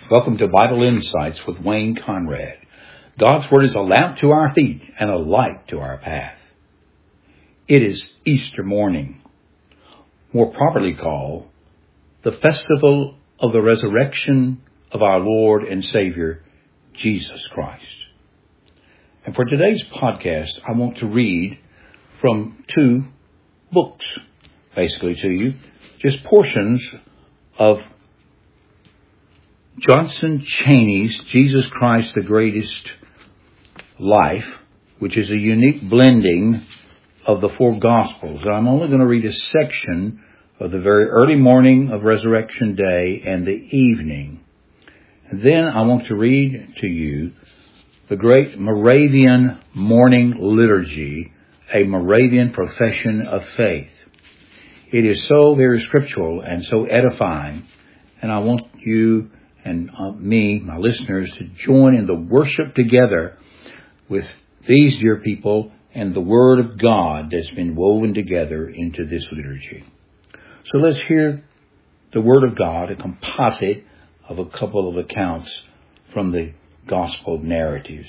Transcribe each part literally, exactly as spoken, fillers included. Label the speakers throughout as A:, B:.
A: Welcome to Bible Insights with Wayne Conrad. God's Word is a lamp to our feet and a light to our path. It is Easter morning, more properly called the Festival of the Resurrection of our Lord and Savior, Jesus Christ. And for today's podcast, I want to read from two books, basically to you, just portions of Johnson Cheney's Jesus Christ the Greatest Life, which is a unique blending of the four Gospels. And I'm only going to read a section of the very early morning of Resurrection Day and the evening. And then I want to read to you the great Moravian morning liturgy, a Moravian profession of faith. It is so very scriptural and so edifying, and I want you and uh, me, my listeners, to join in the worship together with these dear people and the Word of God that's been woven together into this liturgy. So let's hear the Word of God, a composite of a couple of accounts from the Gospel narratives.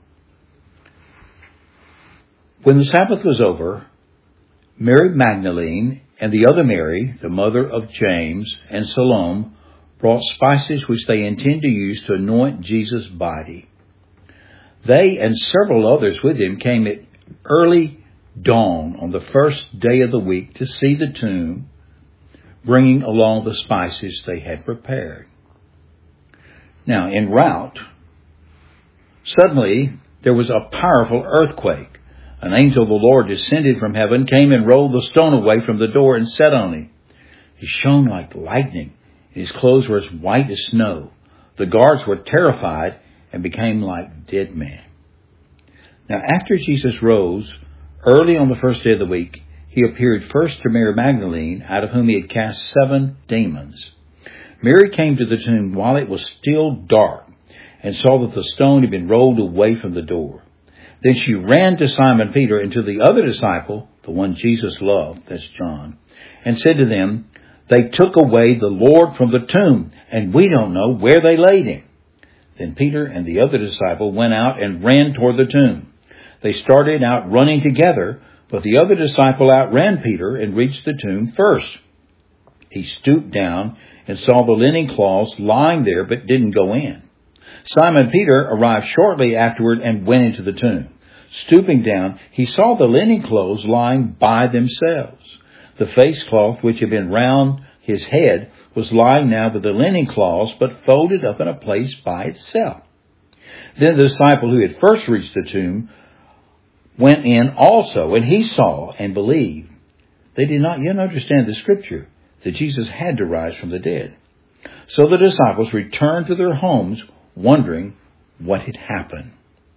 A: When the Sabbath was over, Mary Magdalene and the other Mary, the mother of James and Salome, brought spices which they intend to use to anoint Jesus' body. They and several others with him came at early dawn on the first day of the week to see the tomb, bringing along the spices they had prepared. Now, en route, suddenly there was a powerful earthquake. An angel of the Lord descended from heaven, came and rolled the stone away from the door and sat on it. He shone like lightning. His clothes were as white as snow. The guards were terrified and became like dead men. Now, after Jesus rose, early on the first day of the week, he appeared first to Mary Magdalene, out of whom he had cast seven demons. Mary came to the tomb while it was still dark and saw that the stone had been rolled away from the door. Then she ran to Simon Peter and to the other disciple, the one Jesus loved, that's John, and said to them, "They took away the Lord from the tomb, and we don't know where they laid him." Then Peter and the other disciple went out and ran toward the tomb. They started out running together, but the other disciple outran Peter and reached the tomb first. He stooped down and saw the linen cloths lying there, but didn't go in. Simon Peter arrived shortly afterward and went into the tomb. Stooping down, he saw the linen clothes lying by themselves. The face cloth which had been round his head was lying now with the linen cloths, but folded up in a place by itself. Then the disciple who had first reached the tomb went in also, and he saw and believed. They did not yet understand the scripture that Jesus had to rise from the dead. So the disciples returned to their homes, wondering what had happened.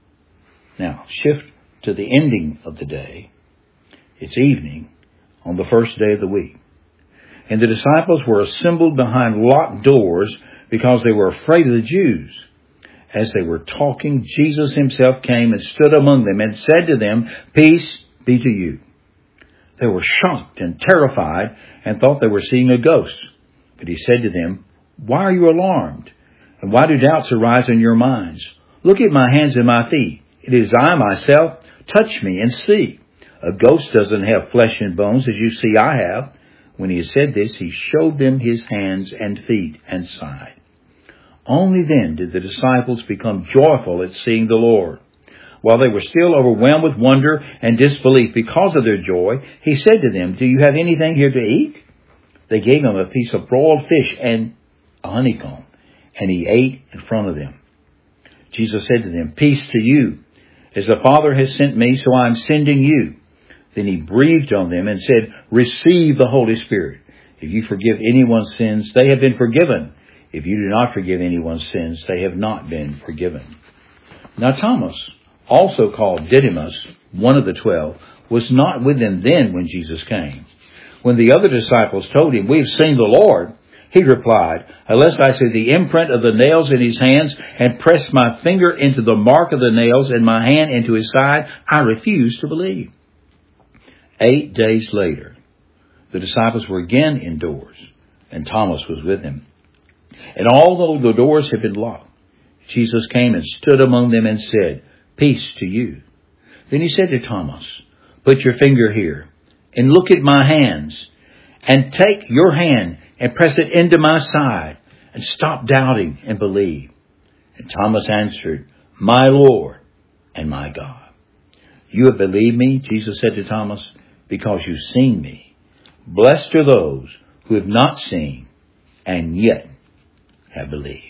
A: Now, shift to the ending of the day. It's evening on the first day of the week. And the disciples were assembled behind locked doors because they were afraid of the Jews. As they were talking, Jesus himself came and stood among them and said to them, "Peace be to you." They were shocked and terrified and thought they were seeing a ghost. But he said to them, "Why are you alarmed? And why do doubts arise in your minds? Look at my hands and my feet. It is I myself. Touch me and see. A ghost doesn't have flesh and bones as you see I have." When he had said this, he showed them his hands and feet and side. Only then did the disciples become joyful at seeing the Lord. While they were still overwhelmed with wonder and disbelief because of their joy, he said to them, "Do you have anything here to eat?" They gave him a piece of broiled fish and a honeycomb, and he ate in front of them. Jesus said to them, "Peace to you. As the Father has sent me, so I am sending you." Then he breathed on them and said, "Receive the Holy Spirit. If you forgive anyone's sins, they have been forgiven. If you do not forgive anyone's sins, they have not been forgiven." Now Thomas, also called Didymus, one of the twelve, was not with them then when Jesus came. When the other disciples told him, "We have seen the Lord," he replied, "Unless I see the imprint of the nails in his hands and press my finger into the mark of the nails and my hand into his side, I refuse to believe." Eight days later, the disciples were again indoors, and Thomas was with them. And although the doors had been locked, Jesus came and stood among them and said, "Peace to you." Then he said to Thomas, "Put your finger here and look at my hands, and take your hand and press it into my side, and stop doubting and believe." And Thomas answered, "My Lord and my God." "You have believed me," Jesus said to Thomas, "because you've seen me. Blessed are those who have not seen and yet have believed."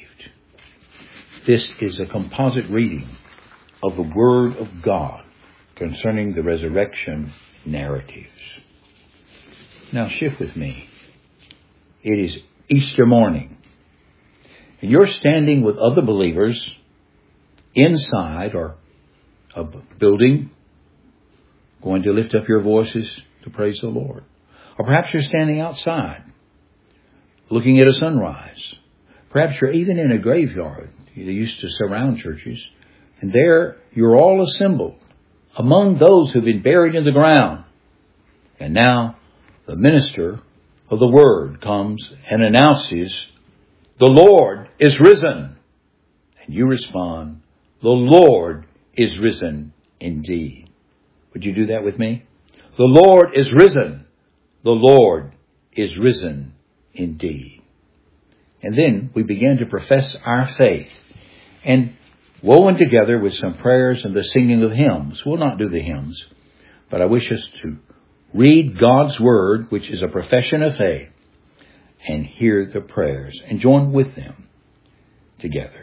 A: This is a composite reading of the Word of God concerning the resurrection narratives. Now shift with me. It is Easter morning, and you're standing with other believers inside or a building, going to lift up your voices to praise the Lord. Or perhaps you're standing outside, looking at a sunrise. Perhaps you're even in a graveyard. They used to surround churches. And there you're all assembled among those who've been buried in the ground. And now the minister of the Word comes and announces, "The Lord is risen." And you respond, "The Lord is risen indeed." Would you do that with me? The Lord is risen. The Lord is risen indeed. And then we begin to profess our faith. And woven together with some prayers and the singing of hymns. We'll not do the hymns, but I wish us to read God's Word, which is a profession of faith, and hear the prayers and join with them together.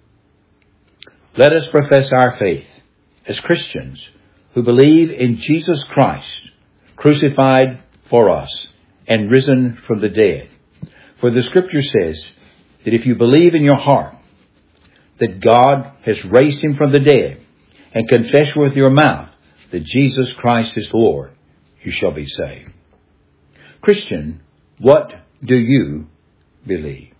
A: Let us profess our faith as Christians who believe in Jesus Christ, crucified for us and risen from the dead. For the Scripture says that if you believe in your heart that God has raised him from the dead and confess with your mouth that Jesus Christ is Lord, you shall be saved. Christian, what do you believe?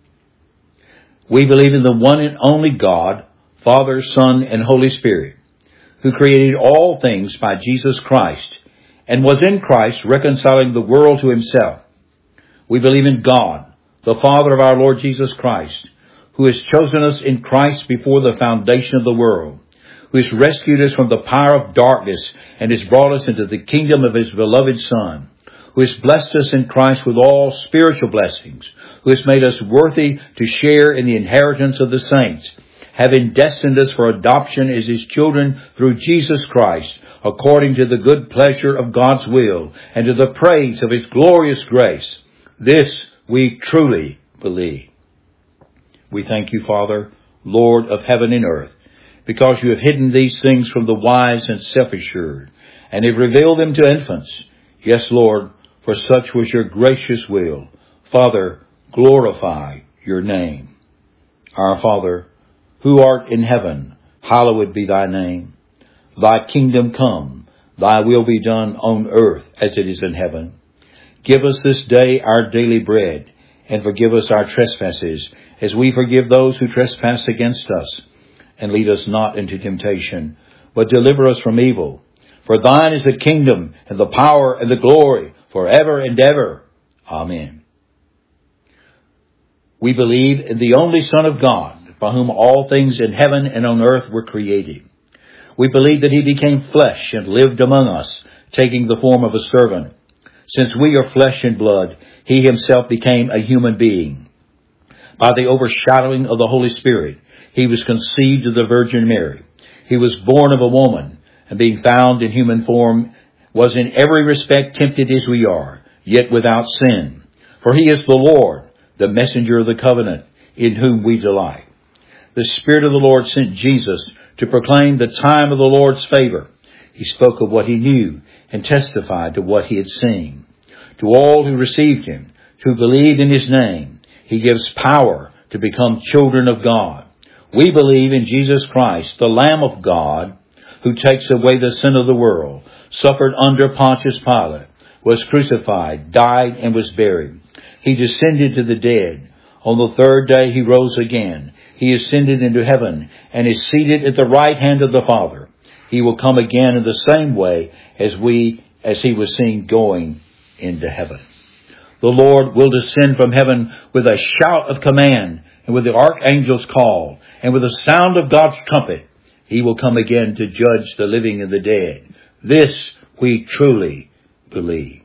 A: We believe in the one and only God, Father, Son, and Holy Spirit, who created all things by Jesus Christ and was in Christ reconciling the world to himself. We believe in God, the Father of our Lord Jesus Christ, who has chosen us in Christ before the foundation of the world, who has rescued us from the power of darkness and has brought us into the kingdom of his beloved Son, who has blessed us in Christ with all spiritual blessings, who has made us worthy to share in the inheritance of the saints, having destined us for adoption as his children through Jesus Christ, according to the good pleasure of God's will and to the praise of his glorious grace. This we truly believe. We thank you, Father, Lord of heaven and earth, because you have hidden these things from the wise and self-assured, and have revealed them to infants. Yes, Lord, for such was your gracious will. Father, glorify your name. Our Father, who art in heaven, hallowed be thy name. Thy kingdom come, thy will be done on earth as it is in heaven. Give us this day our daily bread, and forgive us our trespasses, as we forgive those who trespass against us. And lead us not into temptation, but deliver us from evil. For thine is the kingdom, and the power, and the glory, forever and ever. Amen. We believe in the only Son of God, by whom all things in heaven and on earth were created. We believe that he became flesh and lived among us, taking the form of a servant. Since we are flesh and blood, he himself became a human being. By the overshadowing of the Holy Spirit, he was conceived of the Virgin Mary. He was born of a woman, and being found in human form, was in every respect tempted as we are, yet without sin. For he is the Lord, the messenger of the covenant, in whom we delight. The Spirit of the Lord sent Jesus to proclaim the time of the Lord's favor. He spoke of what he knew and testified to what he had seen. To all who received him, who believed in his name, he gives power to become children of God. We believe in Jesus Christ, the Lamb of God, who takes away the sin of the world, suffered under Pontius Pilate, was crucified, died, and was buried. He descended to the dead. On the third day he rose again. He ascended into heaven and is seated at the right hand of the Father. He will come again in the same way as we, as he was seen going into heaven. The Lord will descend from heaven with a shout of command, and with the archangel's call, and with the sound of God's trumpet. He will come again to judge the living and the dead. This we truly believe.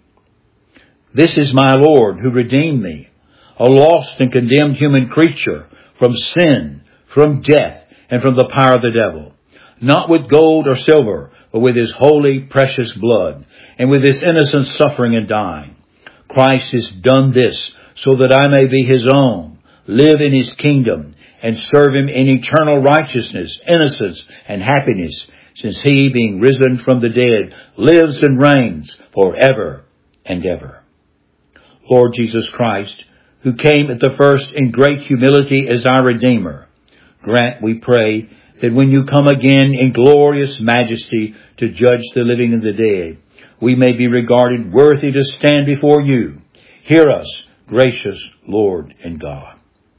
A: This is my Lord who redeemed me, a lost and condemned human creature, from sin, from death, and from the power of the devil. Not with gold or silver, but with his holy, precious blood, and with his innocent suffering and dying. Christ has done this so that I may be his own, live in his kingdom, and serve him in eternal righteousness, innocence, and happiness, since he, being risen from the dead, lives and reigns forever and ever. Lord Jesus Christ, who came at the first in great humility as our Redeemer, grant, we pray, that when you come again in glorious majesty to judge the living and the dead, we may be regarded worthy to stand before you. Hear us, gracious Lord and God.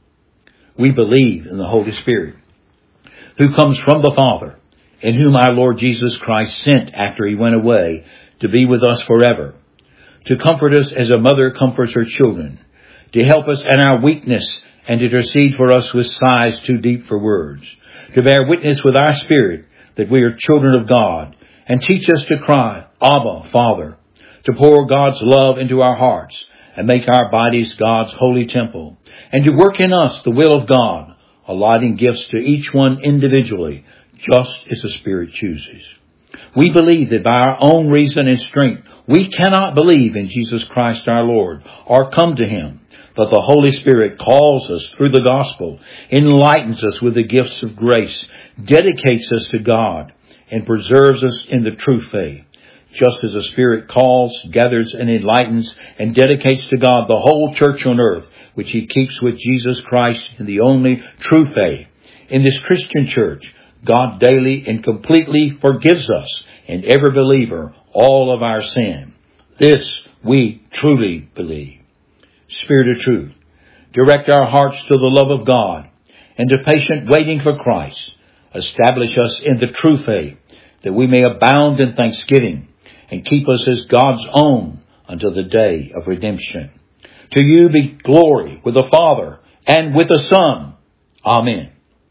A: We believe in the Holy Spirit, who comes from the Father, in whom our Lord Jesus Christ sent after he went away to be with us forever, to comfort us as a mother comforts her children, to help us in our weakness and to intercede for us with sighs too deep for words, to bear witness with our spirit that we are children of God, and teach us to cry, Abba, Father, to pour God's love into our hearts and make our bodies God's holy temple, and to work in us the will of God, allotting gifts to each one individually, just as the Spirit chooses. We believe that by our own reason and strength, we cannot believe in Jesus Christ our Lord or come to him. But the Holy Spirit calls us through the gospel, enlightens us with the gifts of grace, dedicates us to God, and preserves us in the true faith. Just as the Spirit calls, gathers, and enlightens, and dedicates to God the whole church on earth, which he keeps with Jesus Christ in the only true faith. In this Christian church, God daily and completely forgives us and every believer all of our sin. This we truly believe. Spirit of truth, direct our hearts to the love of God and to patient waiting for Christ. Establish us in the true faith, that we may abound in thanksgiving and keep us as God's own until the day of redemption. To you be glory with the Father and with the Son. Amen.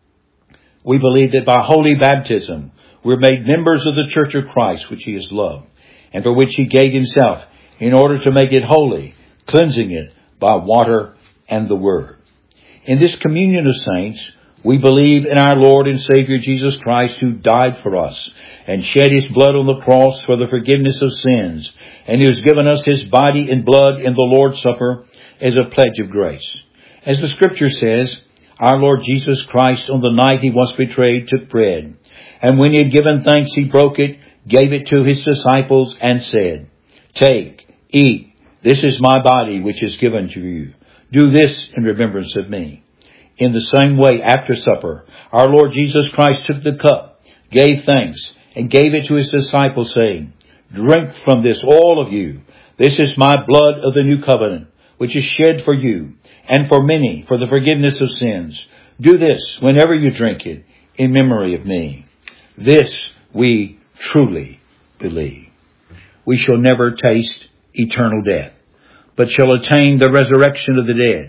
A: We believe that by holy baptism we're made members of the Church of Christ, which he has loved, and for which he gave himself in order to make it holy, cleansing it by water and the Word. In this communion of saints, we believe in our Lord and Savior Jesus Christ, who died for us and shed his blood on the cross for the forgiveness of sins, and who has given us his body and blood in the Lord's Supper as a pledge of grace. As the Scripture says, our Lord Jesus Christ, on the night he was betrayed, took bread, and when he had given thanks, he broke it, gave it to his disciples, and said, Take, eat, this is my body which is given to you. Do this in remembrance of me. In the same way, after supper, our Lord Jesus Christ took the cup, gave thanks, and gave it to his disciples, saying, Drink from this, all of you. This is my blood of the new covenant, which is shed for you and for many for the forgiveness of sins. Do this whenever you drink it in memory of me. This we truly believe. We shall never taste eternal death, but shall attain the resurrection of the dead.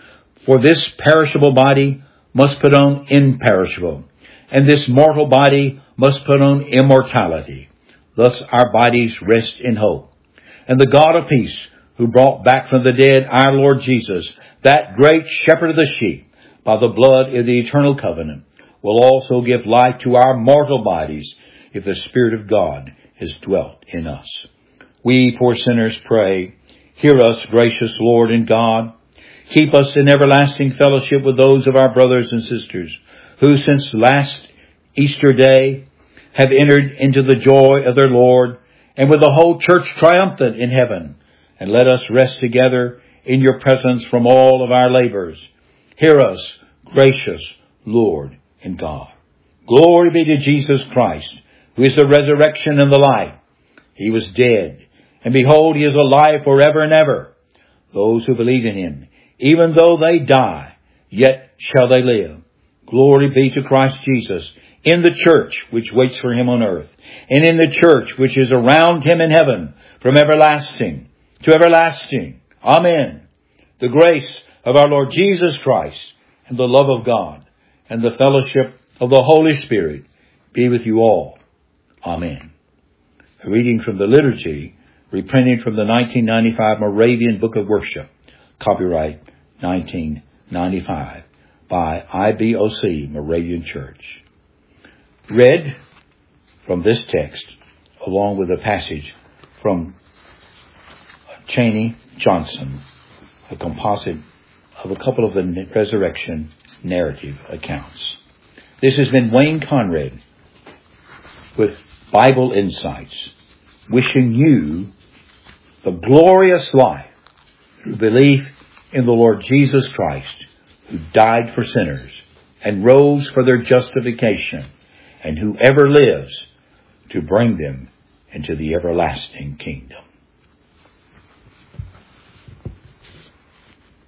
A: For this perishable body must put on imperishable, and this mortal body must put on immortality. Thus our bodies rest in hope. And the God of peace, who brought back from the dead our Lord Jesus, that great shepherd of the sheep, by the blood of the eternal covenant, will also give life to our mortal bodies, if the Spirit of God has dwelt in us. We poor sinners pray, hear us, gracious Lord and God. Keep us in everlasting fellowship with those of our brothers and sisters who since last Easter day have entered into the joy of their Lord, and with the whole church triumphant in heaven. And let us rest together in your presence from all of our labors. Hear us, gracious Lord and God. Glory be to Jesus Christ, who is the resurrection and the life. He was dead, and behold, he is alive forever and ever. Those who believe in him, even though they die, yet shall they live. Glory be to Christ Jesus, in the church which waits for him on earth, and in the church which is around him in heaven, from everlasting to everlasting. Amen. The grace of our Lord Jesus Christ and the love of God and the fellowship of the Holy Spirit be with you all. Amen. A reading from the liturgy, reprinted from the nineteen ninety-five Moravian Book of Worship, copyright nineteen ninety-five, by I B O C Moravian Church. Read from this text, along with a passage from Cheney Johnson, a composite of a couple of the resurrection narrative accounts. This has been Wayne Conrad with Bible Insights, wishing you the glorious life through belief in the Lord Jesus Christ, who died for sinners and rose for their justification, and whoever lives to bring them into the everlasting kingdom.